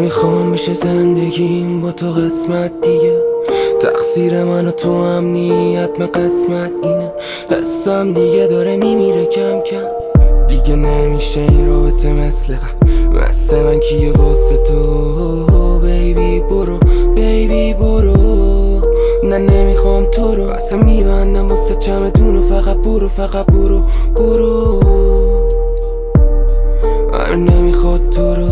نمیخوام بشه زندگیم با تو قسمت دیگه، تقصیر من و تو امنیت من قسمت اینه. حسم دیگه داره میمیره کم کم، دیگه نمیشه این رابطه مثل من کیه واسه تو. بیبی برو بیبی برو، نه نمیخوام تو رو، اصلا میبندم واسه چمدونو. فقط برو فقط برو برو، من نمیخواد تو رو.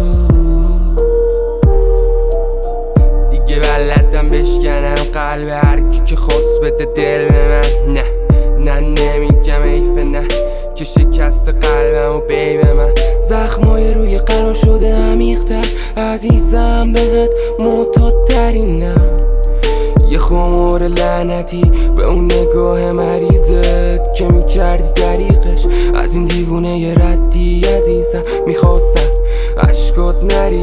دیگه بلدم بشکنم قلب هر کی که خواست بده دل به من. نه نمیگم ایفه، نه که شکست قلبم و بیبه من. زخمای روی قلبم شده عمیق‌تر، عزیزم بهت معتادترینم. یه خمار لعنتی به اون نگاه مریضت که میکردی دریقش. از این دیوونه یه ردی عزیزم، میخواستم عشقات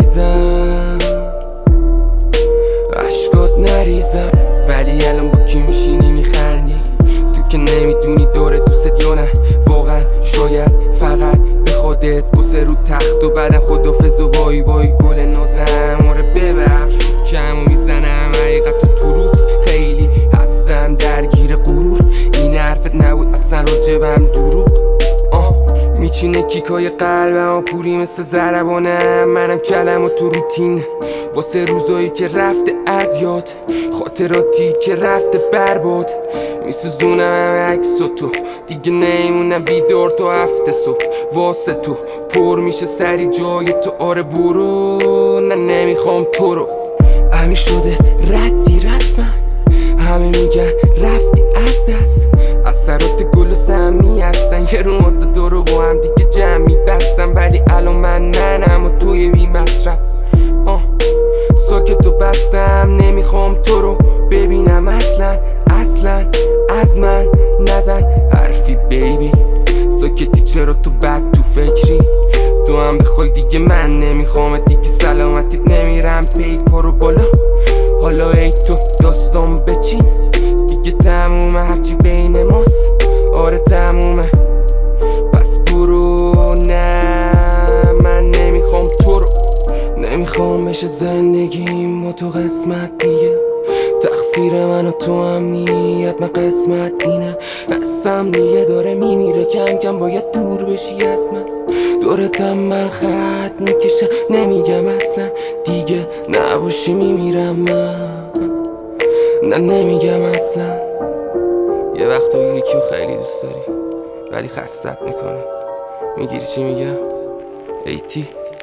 نریزم، ولی الان با کی میشینی میخندی؟ تو که نمیدونی داره دوست یا نه واقعا. شاید فقط به خودت بسه رو تخت و بعدم خدافظ و بای بای گل نازم. آره ببخش کمو میزنم حقیقت و تو روت خیلی هستم درگیر غرور. این حرفت نبود اصلا راجبم دروغ. میچینه کیکای قلبم و پوری مثل ضربانم. منم کلم و تو روتین واسه روزایی که رفته از یاد، خاطراتی که رفته برباد. میسوزونم همه عکس و تو دیگه نیمونم بیدار تا هفته صبح واسه تو. پر میشه سری جای تو، آره برو، نه نمیخوام تو رو. همین شده ردی رسما، همه میگن رفتی از دست. اثرات گل و سمی هستن، یه رو مدت تو رو با هم دیگه جمعی بستم. ولی الان منم و توی بی مصرف. ساکتو بستم نمیخوام تو رو ببینم اصلا از من نزن حرفی بیبی. ساکتی چرا تو بد تو فکری؟ تو هم بخوای دیگه من نمیخوام دیگه، سلامتیت نمیرم پید کارو بالا. حالا ای تو داستان بچین دیگه، تمومه هرچی بین ماست، آره تمومه. پس برو، نه من نمیخوام تو رو. نمیخوام بشه زندگیم با تو قسمت دیگه، تقصیر من و تو امنیت من قسمت اینه. حسم دیگه داره میمیره کم کم، باید دور بشی از من. دورتم من خط میکشم، نمیگم اصلا دیگه نباشی میمیرم من. نه نمیگم اصلا. یه وقتا یکیو خیلی دوست داری ولی خستت میکنه. میگیری چی میگم؟ ایتی